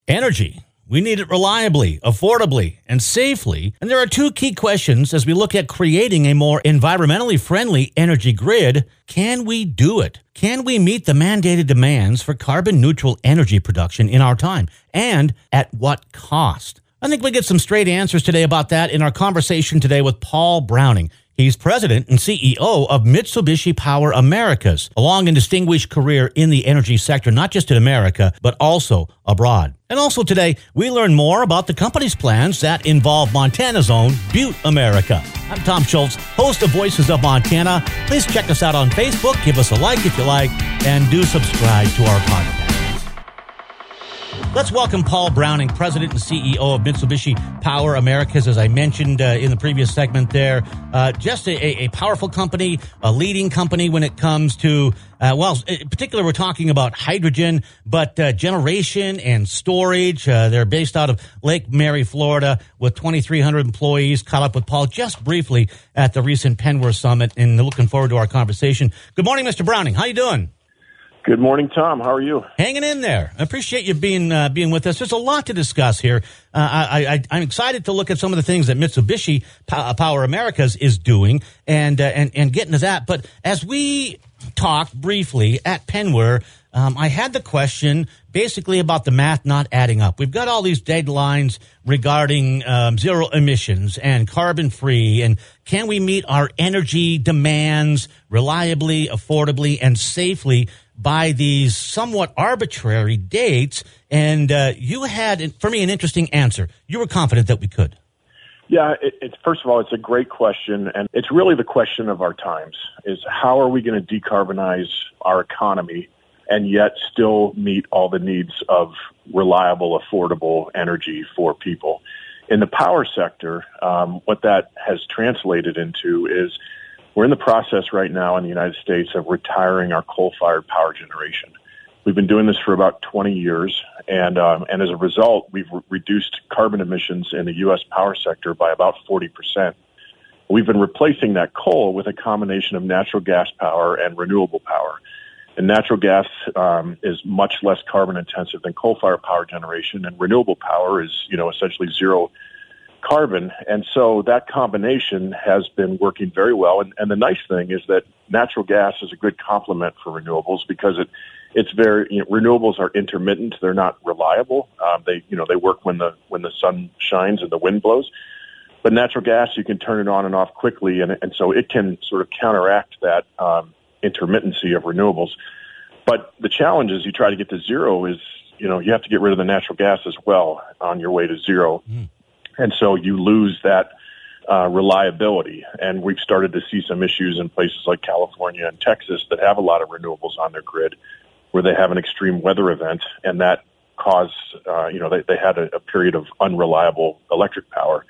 Energy. We need it reliably, affordably, and safely. And there are two key questions as we look at creating a more environmentally friendly energy grid. Can we do it? Can we meet the mandated demands for carbon neutral energy production in our time? And at what cost? I think we get some straight answers today about that in our conversation today with Paul Browning. He's president and CEO of Mitsubishi Power Americas, a long and distinguished career in the energy sector, not just in America, but also abroad. And also today, we learn more about the company's plans that involve Montana's own Butte America. I'm Tom Schultz, host of Voices of Montana. Please check us out on Facebook, give us a like if you like, and do subscribe to our podcast. Let's welcome Paul Browning, President and CEO of Mitsubishi Power Americas. As I mentioned in the previous segment there, just a powerful company, a leading company when it comes to, in particular, we're talking about hydrogen, but generation and storage. They're based out of Lake Mary, Florida, with 2,300 employees. Caught up with Paul just briefly at the recent Penworth Summit, and looking forward to our conversation. Good morning, Mr. Browning. How you doing? Good morning, Tom. How are you? Hanging in there. I appreciate you being with us. There's a lot to discuss here. I'm excited to look at some of the things that Mitsubishi Power Americas is doing and getting to that. But as we talked briefly at Penworth, I had the question basically about the math not adding up. We've got all these deadlines regarding zero emissions and carbon free, and can we meet our energy demands reliably, affordably, and safely by these somewhat arbitrary dates? And you had, for me, an interesting answer. You were confident that we could. Yeah, first of all, it's a great question, and it's really the question of our times, is how are we going to decarbonize our economy and yet still meet all the needs of reliable, affordable energy for people? In the power sector, what that has translated into is we're in the process right now in the United States of retiring our coal-fired power generation. We've been doing this for about 20 years, and as a result, we've reduced carbon emissions in the U.S. power sector by about 40%. We've been replacing that coal with a combination of natural gas power and renewable power. And natural gas is much less carbon intensive than coal-fired power generation, and renewable power is, essentially zero carbon. And so that combination has been working very well. And the nice thing is that natural gas is a good complement for renewables because renewables are intermittent. They're not reliable. They work when the sun shines and the wind blows. But natural gas, you can turn it on and off quickly. And so it can sort of counteract that intermittency of renewables. But the challenge is you try to get to zero is, you have to get rid of the natural gas as well on your way to zero. And so you lose that reliability. And we've started to see some issues in places like California and Texas that have a lot of renewables on their grid where they have an extreme weather event, and that caused, they had a period of unreliable electric power.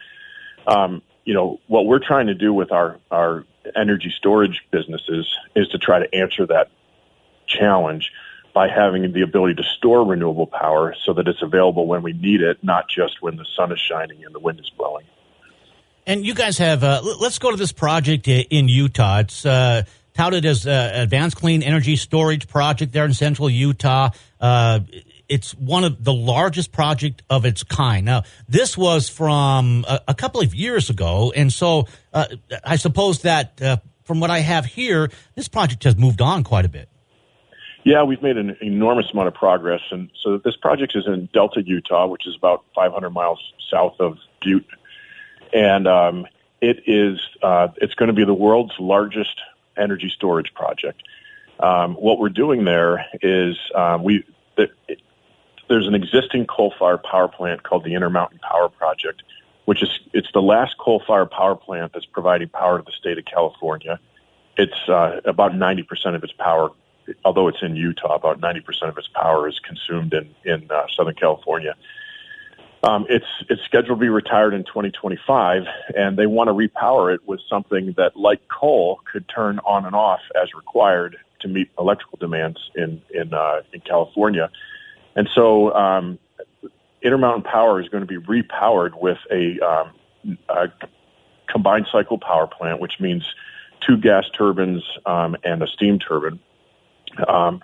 What we're trying to do with our energy storage businesses is to try to answer that challenge by having the ability to store renewable power so that it's available when we need it, not just when the sun is shining and the wind is blowing. And you guys have, let's go to this project in Utah. It's touted as Advanced Clean Energy Storage Project there in central Utah. It's one of the largest project of its kind. Now, this was from a couple of years ago, and so I suppose that from what I have here, this project has moved on quite a bit. Yeah, we've made an enormous amount of progress. And so this project is in Delta, Utah, which is about 500 miles south of Butte. And it's going to be the world's largest energy storage project. What we're doing there is there's an existing coal-fired power plant called the Intermountain Power Project, it's the last coal-fired power plant that's providing power to the state of California. It's about 90% of its power. Although it's in Utah, about 90% of its power is consumed in Southern California. It's scheduled to be retired in 2025, and they want to repower it with something that, like coal, could turn on and off as required to meet electrical demands in California. And so Intermountain Power is going to be repowered with a combined cycle power plant, which means 2 gas turbines and a steam turbine.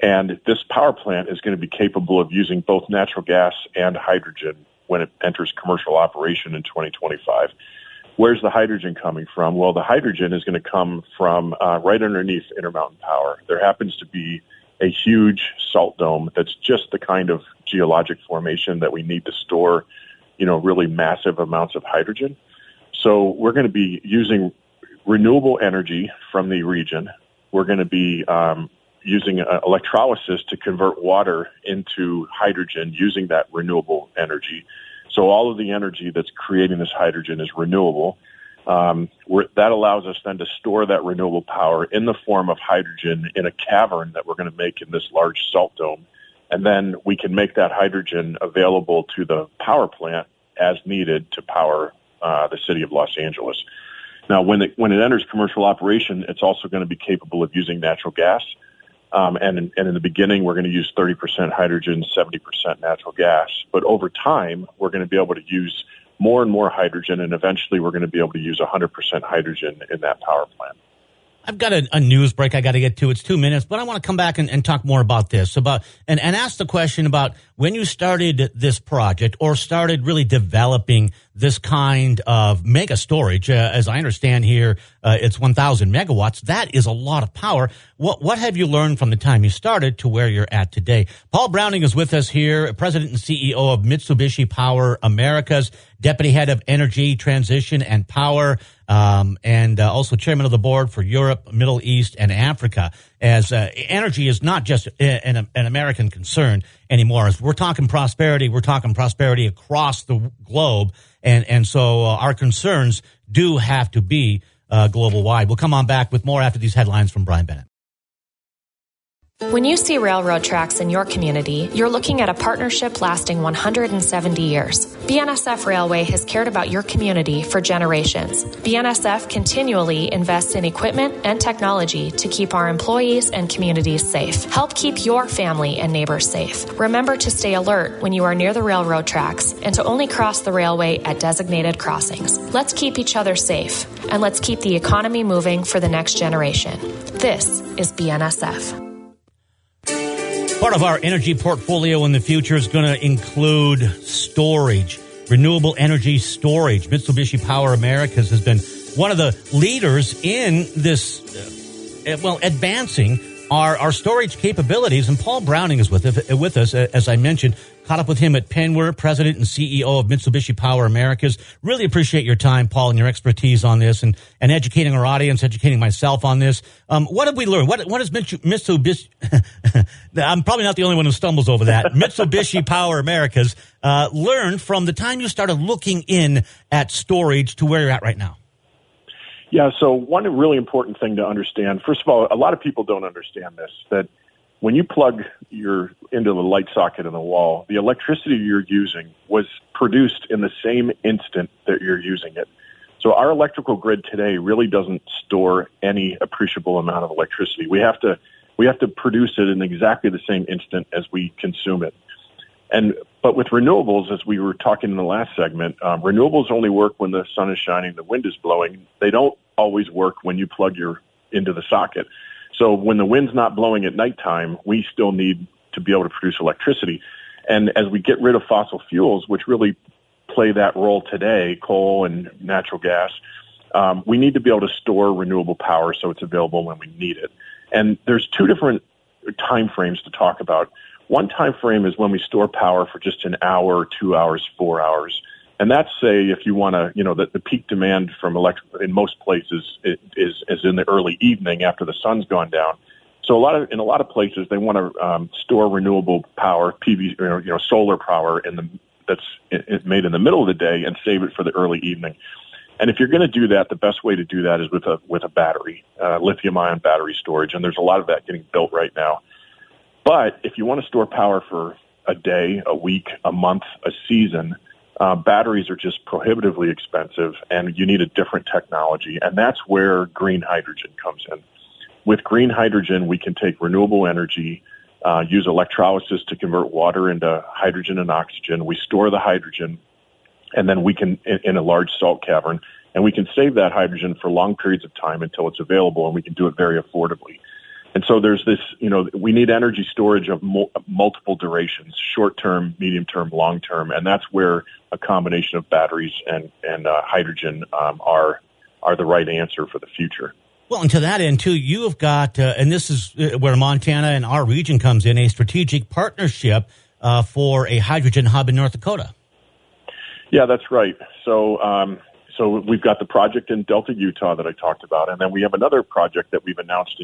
And this power plant is going to be capable of using both natural gas and hydrogen when it enters commercial operation in 2025. Where's the hydrogen coming from? Well, the hydrogen is going to come from right underneath Intermountain Power. There happens to be a huge salt dome that's just the kind of geologic formation that we need to store, really massive amounts of hydrogen. So we're going to be using renewable energy from the region. We're going to be using electrolysis to convert water into hydrogen using that renewable energy. So all of the energy that's creating this hydrogen is renewable. That allows us then to store that renewable power in the form of hydrogen in a cavern that we're going to make in this large salt dome. And then we can make that hydrogen available to the power plant as needed to power the city of Los Angeles. Now, when it enters commercial operation, it's also going to be capable of using natural gas. And in the beginning, we're going to use 30% hydrogen, 70% natural gas. But over time, we're going to be able to use more and more hydrogen, and eventually we're going to be able to use 100% hydrogen in that power plant. I've got a news break I got to get to. It's 2 minutes, but I want to come back and talk more about this, and ask the question about when you started this project or started really developing this kind of mega storage. As I understand here, it's 1,000 megawatts. That is a lot of power. What have you learned from the time you started to where you're at today? Paul Browning is with us here, President and CEO of Mitsubishi Power Americas, Deputy Head of Energy Transition and Power, and also Chairman of the Board for Europe, Middle East, and Africa. As energy is not just an American concern anymore. As we're talking prosperity across the globe, and so our concerns do have to be global wide. We'll come on back with more after these headlines from Brian Bennett. When you see railroad tracks in your community, you're looking at a partnership lasting 170 years. BNSF Railway has cared about your community for generations. BNSF continually invests in equipment and technology to keep our employees and communities safe. Help keep your family and neighbors safe. Remember to stay alert when you are near the railroad tracks and to only cross the railway at designated crossings. Let's keep each other safe, and let's keep the economy moving for the next generation. This is BNSF. Part of our energy portfolio in the future is going to include storage, renewable energy storage. Mitsubishi Power Americas has been one of the leaders in this, advancing our storage capabilities. And Paul Browning is with us, as I mentioned. Caught up with him at Penware, President and CEO of Mitsubishi Power Americas. Really appreciate your time, Paul, and your expertise on this and educating our audience, educating myself on this. What have we learned? What is Mitsubishi? I'm probably not the only one who stumbles over that. Mitsubishi Power Americas learned from the time you started looking in at storage to where you're at right now. Yeah, so one really important thing to understand, first of all, a lot of people don't understand this, that when you plug into the light socket in the wall, the electricity you're using was produced in the same instant that you're using it. So our electrical grid today really doesn't store any appreciable amount of electricity. We have to produce it in exactly the same instant as we consume it. But with renewables, as we were talking in the last segment, renewables only work when the sun is shining, the wind is blowing. They don't always work when you plug into the socket. So when the wind's not blowing at nighttime, we still need to be able to produce electricity. And as we get rid of fossil fuels, which really play that role today, coal and natural gas, we need to be able to store renewable power so it's available when we need it. And there's two different time frames to talk about. One time frame is when we store power for just an hour, 2 hours, 4 hours. And that's, say, if you want to, the peak demand from in most places is in the early evening after the sun's gone down. So in a lot of places, they want to store renewable power, PV, solar power that's made in the middle of the day and save it for the early evening. And if you're going to do that, the best way to do that is with a battery, lithium-ion battery storage. And there's a lot of that getting built right now. But if you want to store power for a day, a week, a month, a season, batteries are just prohibitively expensive, and you need a different technology. And that's where green hydrogen comes in. With green hydrogen, we can take renewable energy, use electrolysis to convert water into hydrogen and oxygen. We store the hydrogen, and then we can, in a large salt cavern, and we can save that hydrogen for long periods of time until it's available, and we can do it very affordably. And so there's this, we need energy storage of multiple durations, short-term, medium-term, long-term, and that's where a combination of batteries and hydrogen are the right answer for the future. Well, and to that end, too, you have got, and this is where Montana and our region comes in, a strategic partnership for a hydrogen hub in North Dakota. Yeah, that's right. So we've got the project in Delta, Utah that I talked about, and then we have another project that we've announced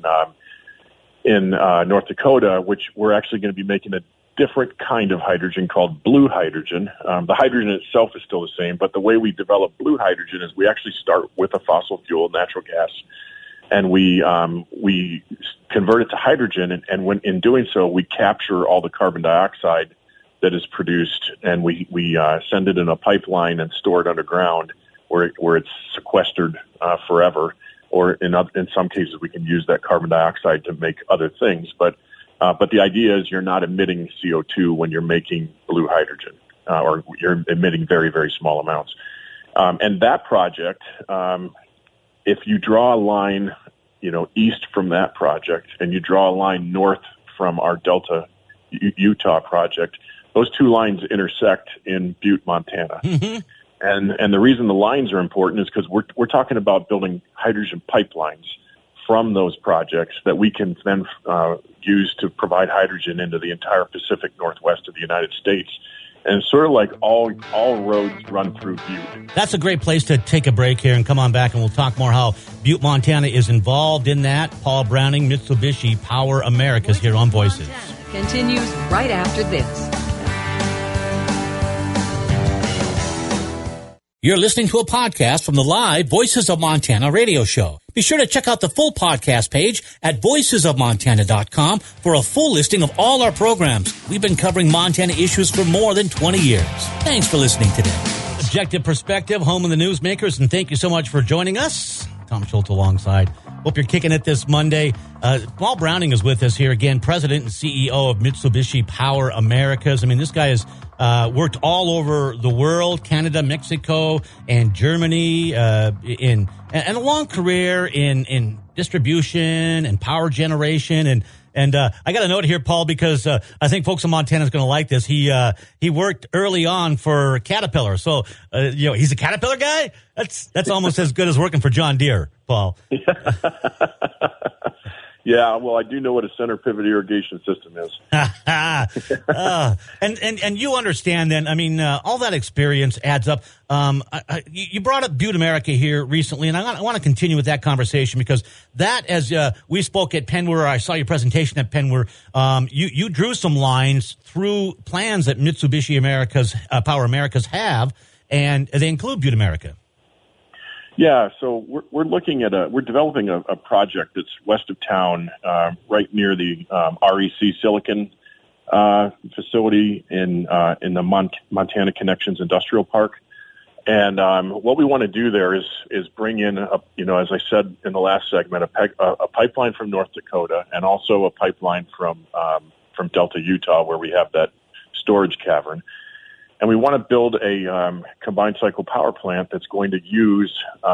in North Dakota, which we're actually going to be making a different kind of hydrogen called blue hydrogen. The hydrogen itself is still the same, but the way we develop blue hydrogen is we actually start with a fossil fuel, natural gas, and we convert it to hydrogen, and when in doing so, we capture all the carbon dioxide that is produced, and we send it in a pipeline and store it underground where it's sequestered forever. Or in some cases, we can use that carbon dioxide to make other things. But the idea is you're not emitting CO2 when you're making blue hydrogen, or you're emitting very, very small amounts. And that project, if you draw a line, east from that project, and you draw a line north from our Delta, Utah project, those two lines intersect in Butte, Montana. Mm-hmm. And the reason the lines are important is because we're talking about building hydrogen pipelines from those projects that we can then use to provide hydrogen into the entire Pacific Northwest of the United States. And it's sort of like all roads run through Butte. That's a great place to take a break here and come on back, and we'll talk more how Butte, Montana is involved in that. Paul Browning, Mitsubishi Power Americas here on Voices. Continues right after this. You're listening to a podcast from the live Voices of Montana radio show. Be sure to check out the full podcast page at voicesofmontana.com for a full listing of all our programs. We've been covering Montana issues for more than 20 years. Thanks for listening today. Objective Perspective, home of the newsmakers, and thank you so much for joining us. Tom Schultz alongside. Hope you're kicking it this Monday. Paul Browning is with us here again, President and CEO of Mitsubishi Power Americas. I mean, this guy has worked all over the world, Canada, Mexico, and Germany, and a long career in distribution and power generation. And I got a note here, Paul, because I think folks in Montana is going to like this. He worked early on for Caterpillar, so he's a Caterpillar guy. That's almost as good as working for John Deere, Paul. Yeah, well, I do know what a center pivot irrigation system is. And you understand then, I mean, all that experience adds up. You brought up Butte America here recently, and I want to continue with that conversation because that, as we spoke at Penware, I saw your presentation at Penware, you drew some lines through plans that Mitsubishi Power Americas have, and they include Butte America. Yeah, so we're looking at we're developing a project that's west of town, right near the REC Silicon facility in the Montana Connections Industrial Park. And what we want to do there is bring in, as I said in the last segment, a pipeline from North Dakota and also a pipeline from Delta, Utah, where we have that storage cavern. And we want to build a combined cycle power plant that's going to use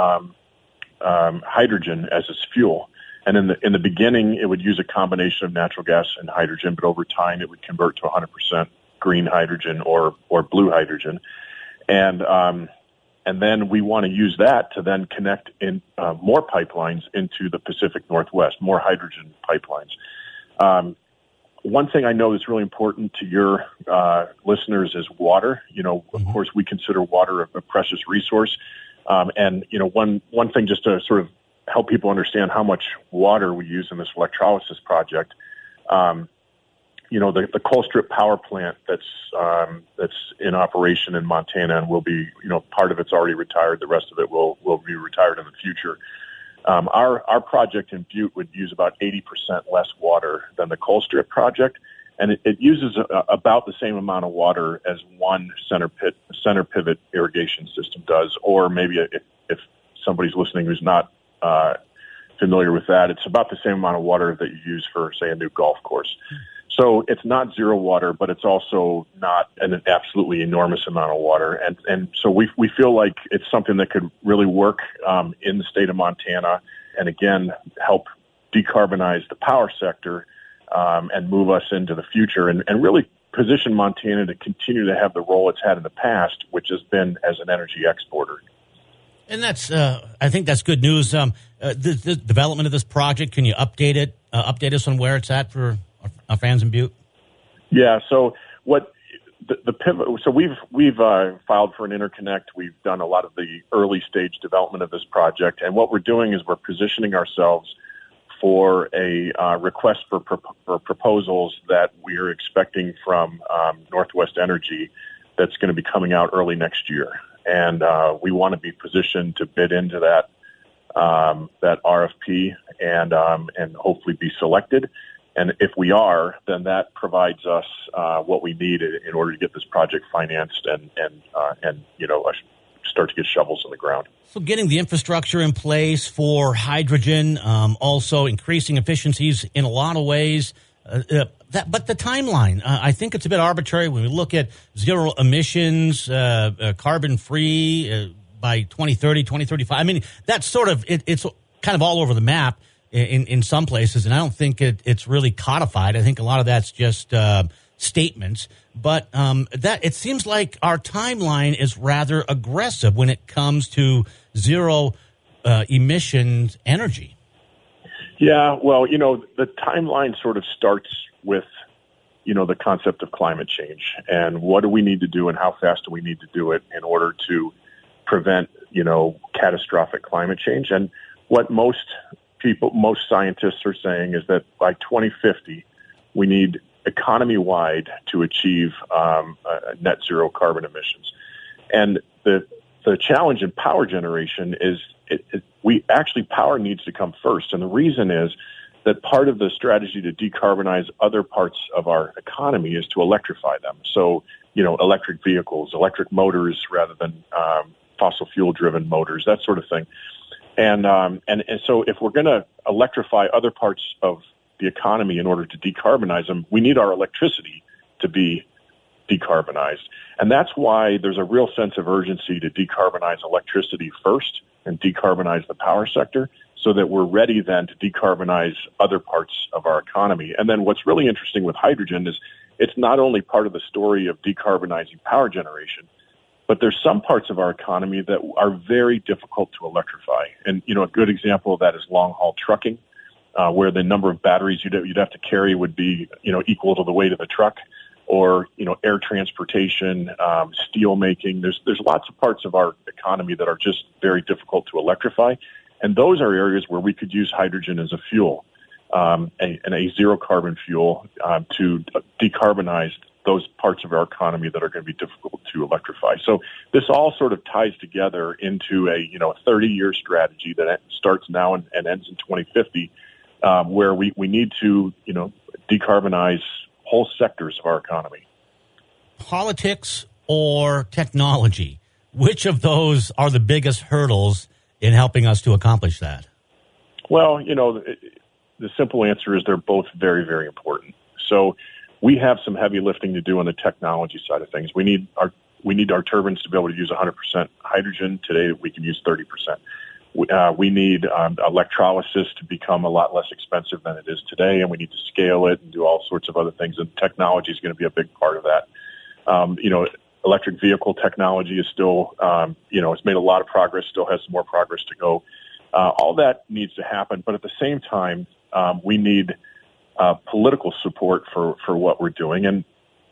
hydrogen as its fuel. And in the beginning, it would use a combination of natural gas and hydrogen, but over time, it would convert to 100% green hydrogen or blue hydrogen. And then we want to use that to then connect in more pipelines into the Pacific Northwest, more hydrogen pipelines. One thing I know that's really important to your listeners is water. Of course, we consider water a precious resource. And one thing just to sort of help people understand how much water we use in this electrolysis project, the Colstrip power plant that's in operation in Montana and will be, part of it's already retired. The rest of it will be retired in the future. Our project in Butte would use about 80% less water than the Colstrip project, and it uses about the same amount of water as one center pivot irrigation system does. Or maybe if somebody's listening who's not familiar with that, it's about the same amount of water that you use for, say, a new golf course. So it's not zero water, but it's also not an absolutely enormous amount of water. And so we feel like it's something that could really work in the state of Montana and, again, help decarbonize the power sector and move us into the future and really position Montana to continue to have the role it's had in the past, which has been as an energy exporter. And that's, I think that's good news. The development of this project, can you update it? Update us on where it's at for our fans in Butte? Yeah. So what the pivot? So we've filed for an interconnect. We've done a lot of the early stage development of this project, and what we're doing is we're positioning ourselves for a request for proposals that we are expecting from Northwest Energy that's going to be coming out early next year. And we want to be positioned to bid into that RFP and hopefully be selected. And if we are, then that provides us what we need in order to get this project financed and start to get shovels in the ground. So getting the infrastructure in place for hydrogen, also increasing efficiencies in a lot of ways. But the timeline, I think it's a bit arbitrary when we look at zero emissions, carbon-free by 2030, 2035. I mean, that's sort of, it's kind of all over the map in some places, and I don't think it's really codified. I think a lot of that's just statements. But that it seems like our timeline is rather aggressive when it comes to zero emissions energy. Yeah, well, the timeline sort of starts with, the concept of climate change and what do we need to do and how fast do we need to do it in order to prevent, catastrophic climate change. And what most scientists are saying is that by 2050, we need economy-wide to achieve net zero carbon emissions. And the challenge in power generation is power needs to come first. And the reason is that part of the strategy to decarbonize other parts of our economy is to electrify them. So, electric vehicles, electric motors rather than fossil fuel driven motors, that sort of thing. And so if we're going to electrify other parts of the economy in order to decarbonize them, we need our electricity to be decarbonized. And that's why there's a real sense of urgency to decarbonize electricity first and decarbonize the power sector so that we're ready then to decarbonize other parts of our economy. And then what's really interesting with hydrogen is it's not only part of the story of decarbonizing power generation, but there's some parts of our economy that are very difficult to electrify. And, a good example of that is long-haul trucking, where the number of batteries you'd have to carry would be, equal to the weight of the truck, or, air transportation, steel making. There's lots of parts of our economy that are just very difficult to electrify. And those are areas where we could use hydrogen as a fuel, and a zero carbon fuel to decarbonize those parts of our economy that are going to be difficult to electrify. So this all sort of ties together into a 30-year strategy that starts now and ends in 2050, where we need to decarbonize whole sectors of our economy. Politics or technology, which of those are the biggest hurdles in helping us to accomplish that? Well, the simple answer is they're both very, very important. So we have some heavy lifting to do on the technology side of things. We need our turbines to be able to use 100% hydrogen. Today, we can use 30%. We need electrolysis to become a lot less expensive than it is today, and we need to scale it and do all sorts of other things. And technology is going to be a big part of that. Electric vehicle technology is still, it's made a lot of progress, still has some more progress to go. All that needs to happen, but at the same time, we need political support for what we're doing. And,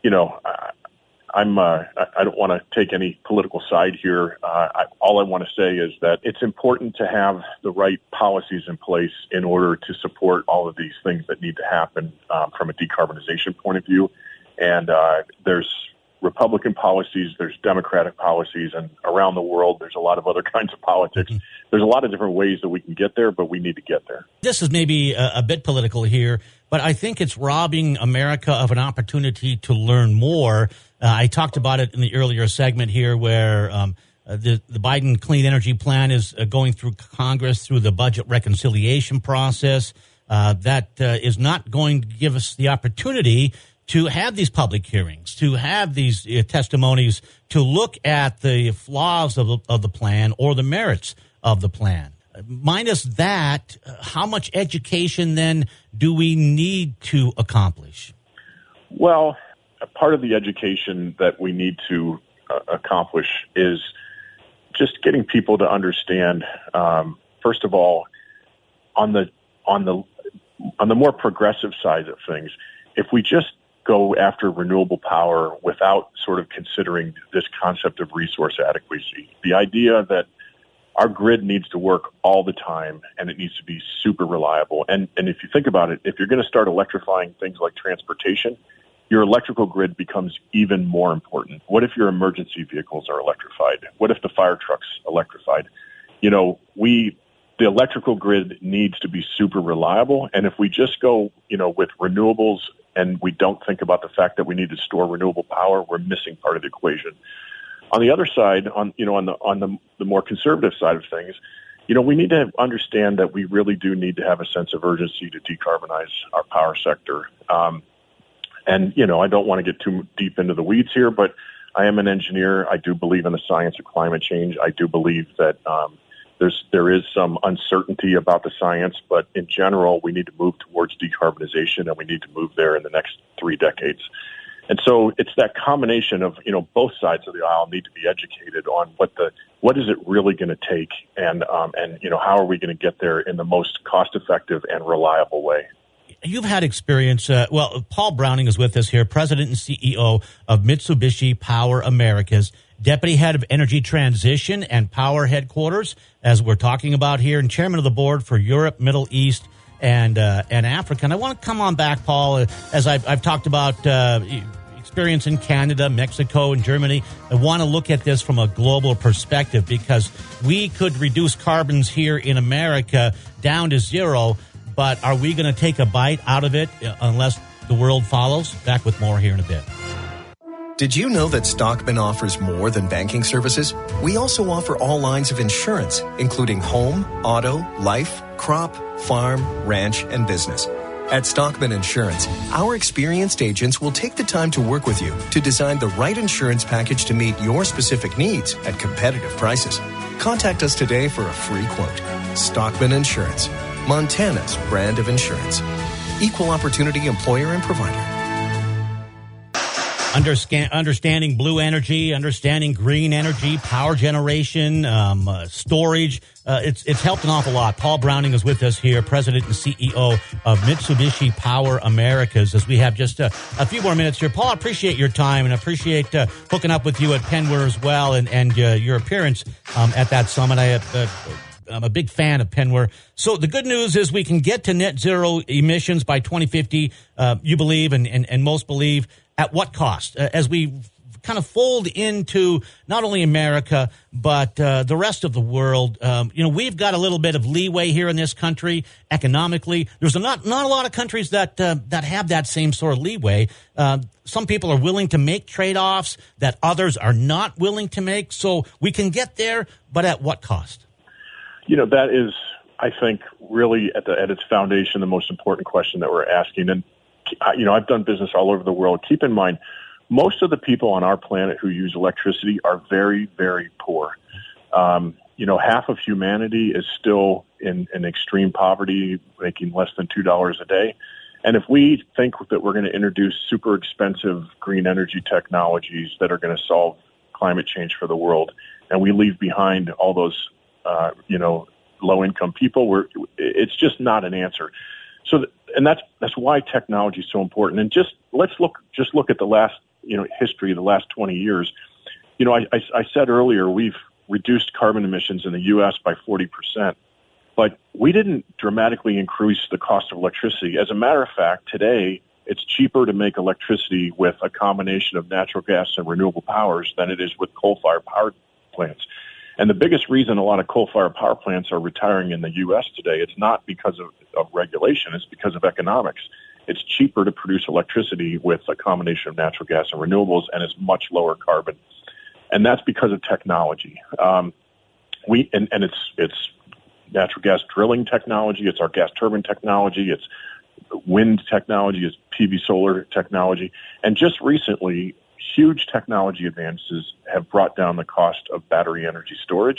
I don't want to take any political side here. All I want to say is that it's important to have the right policies in place in order to support all of these things that need to happen from a decarbonization point of view. And there's Republican policies, there's Democratic policies, and around the world, there's a lot of other kinds of politics. Mm-hmm. There's a lot of different ways that we can get there, but we need to get there. This is maybe a bit political here, but I think it's robbing America of an opportunity to learn more. I talked about it in the earlier segment here where the Biden Clean Energy Plan is going through Congress through the budget reconciliation process. That is not going to give us the opportunity to have these public hearings, to have these testimonies, to look at the flaws of the plan or the merits of the plan. Minus that, how much education then do we need to accomplish? Well, a part of the education that we need to accomplish is just getting people to understand, first of all, on the more progressive side of things, if we just go after renewable power without sort of considering this concept of resource adequacy, the idea that our grid needs to work all the time and it needs to be super reliable. And if you think about it, if you're going to start electrifying things like transportation, your electrical grid becomes even more important. What if your emergency vehicles are electrified? What if the fire truck's electrified? The electrical grid needs to be super reliable. And if we just go, with renewables and we don't think about the fact that we need to store renewable power, we're missing part of the equation. On the other side, on the more conservative side of things, we need to understand that we really do need to have a sense of urgency to decarbonize our power sector. I don't want to get too deep into the weeds here, but I am an engineer. I do believe in the science of climate change. I do believe that there is some uncertainty about the science, but in general, we need to move towards decarbonization, and we need to move there in the next 3 decades. And so it's that combination of, both sides of the aisle need to be educated on what is it really going to take, and how are we going to get there in the most cost-effective and reliable way. You've had experience. Paul Browning is with us here, President and CEO of Mitsubishi Power Americas, Deputy Head of Energy Transition and Power Headquarters, as we're talking about here, and Chairman of the Board for Europe, Middle East, and Africa. And I want to come on back, Paul, as I've talked about experience in Canada, Mexico, and Germany. I want to look at this from a global perspective, because we could reduce carbons here in America down to zero, but are we going to take a bite out of it unless the world follows? Back with more here in a bit. Did you know that Stockman offers more than banking services? We also offer all lines of insurance, including home, auto, life, crop, farm, ranch, and business. At Stockman Insurance, our experienced agents will take the time to work with you to design the right insurance package to meet your specific needs at competitive prices. Contact us today for a free quote. Stockman Insurance, Montana's brand of insurance. Equal opportunity employer and provider. Understanding blue energy, understanding green energy, power generation, storage. It's helped an awful lot. Paul Browning is with us here, President and CEO of Mitsubishi Power Americas, as we have just a few more minutes here. Paul, I appreciate your time, and I appreciate hooking up with you at Penware as well, and your appearance at that summit. I'm a big fan of Penware. So the good news is we can get to net zero emissions by 2050, you believe, and most believe. At what cost? As we kind of fold into not only America, but the rest of the world, we've got a little bit of leeway here in this country economically. There's not a lot of countries that have that same sort of leeway. Some people are willing to make trade-offs that others are not willing to make. So we can get there, but at what cost? That is, I think, really at its foundation, the most important question that we're asking. And I've done business all over the world. Keep in mind, most of the people on our planet who use electricity are very, very poor. Half of humanity is still in extreme poverty, making less than $2 a day. And if we think that we're going to introduce super expensive green energy technologies that are going to solve climate change for the world, and we leave behind all those, low-income people, it's just not an answer. And that's why technology is so important. And let's look at the last, history of the last 20 years. I said earlier, we've reduced carbon emissions in the U.S. by 40%, but we didn't dramatically increase the cost of electricity. As a matter of fact, today, it's cheaper to make electricity with a combination of natural gas and renewable powers than it is with coal-fired power plants. And the biggest reason a lot of coal-fired power plants are retiring in the U.S. today, it's not because of regulation, it's because of economics. It's cheaper to produce electricity with a combination of natural gas and renewables, and it's much lower carbon. And that's because of technology. It's natural gas drilling technology, it's our gas turbine technology, it's wind technology, it's PV solar technology. And just recently, huge technology advances have brought down the cost of battery energy storage.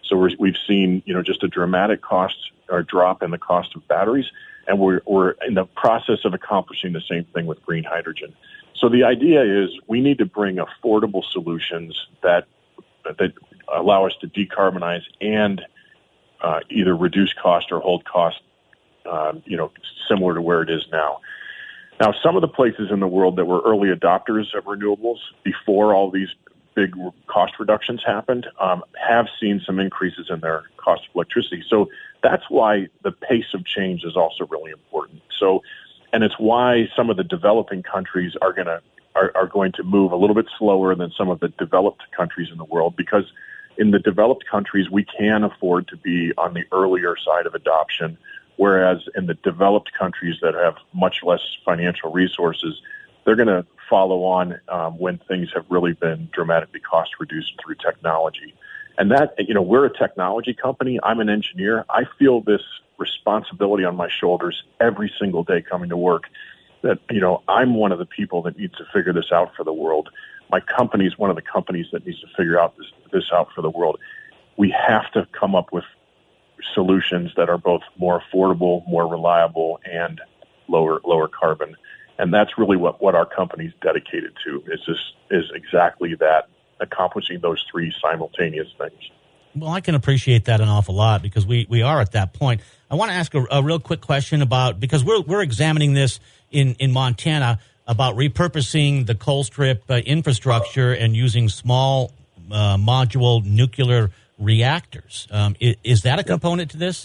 So we've seen, just a dramatic cost or drop in the cost of batteries, and we're in the process of accomplishing the same thing with green hydrogen. So the idea is we need to bring affordable solutions that allow us to decarbonize and either reduce cost or hold cost, similar to where it is now. Now, some of the places in the world that were early adopters of renewables before all these big cost reductions happened have seen some increases in their cost of electricity. So that's why the pace of change is also really important. So, and it's why some of the developing countries are going to move a little bit slower than some of the developed countries in the world, because in the developed countries, we can afford to be on the earlier side of adoption, whereas in the developed countries that have much less financial resources, they're going to follow on when things have really been dramatically cost reduced through technology. And that, we're a technology company. I'm an engineer. I feel this responsibility on my shoulders every single day coming to work that, I'm one of the people that needs to figure this out for the world. My company is one of the companies that needs to figure out this out for the world. We have to come up with solutions that are both more affordable, more reliable, and lower carbon. And that's really what our company's dedicated to, is exactly that, accomplishing those three simultaneous things. Well, I can appreciate that an awful lot, because we are at that point. I want to ask a real quick question about, because we're examining this in Montana, about repurposing the Colstrip infrastructure and using small modular nuclear reactors. Is that a component to this?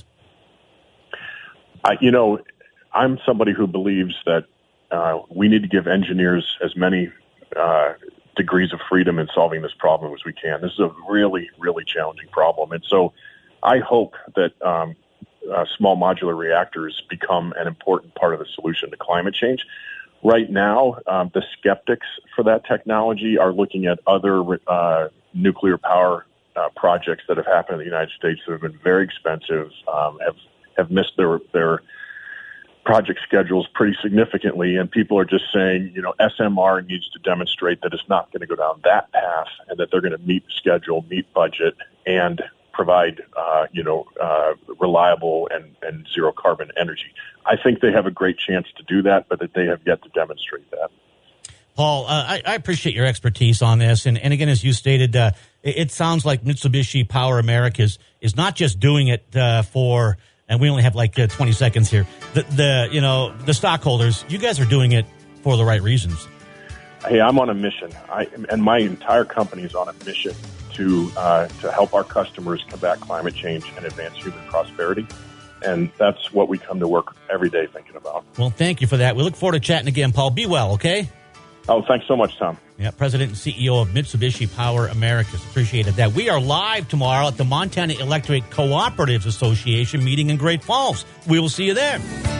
I'm somebody who believes that we need to give engineers as many degrees of freedom in solving this problem as we can. This is a really, really challenging problem. And so I hope that small modular reactors become an important part of the solution to climate change. Right now, the skeptics for that technology are looking at other nuclear power projects that have happened in the United States that have been very expensive, have missed their project schedules pretty significantly, and people are just saying, SMR needs to demonstrate that it's not going to go down that path, and that they're going to meet schedule, meet budget, and provide, reliable and zero carbon energy. I think they have a great chance to do that, but that they have yet to demonstrate that. Paul, I appreciate your expertise on this. And again, as you stated, it sounds like Mitsubishi Power Americas is not just doing it for, and we only have 20 seconds here, the stockholders. You guys are doing it for the right reasons. Hey, I'm on a mission. And my entire company is on a mission to help our customers combat climate change and advance human prosperity. And that's what we come to work every day thinking about. Well, thank you for that. We look forward to chatting again, Paul. Be well, okay? Oh, thanks so much, Tom. Yeah, President and CEO of Mitsubishi Power Americas. Appreciated that. We are live tomorrow at the Montana Electric Cooperatives Association meeting in Great Falls. We will see you there.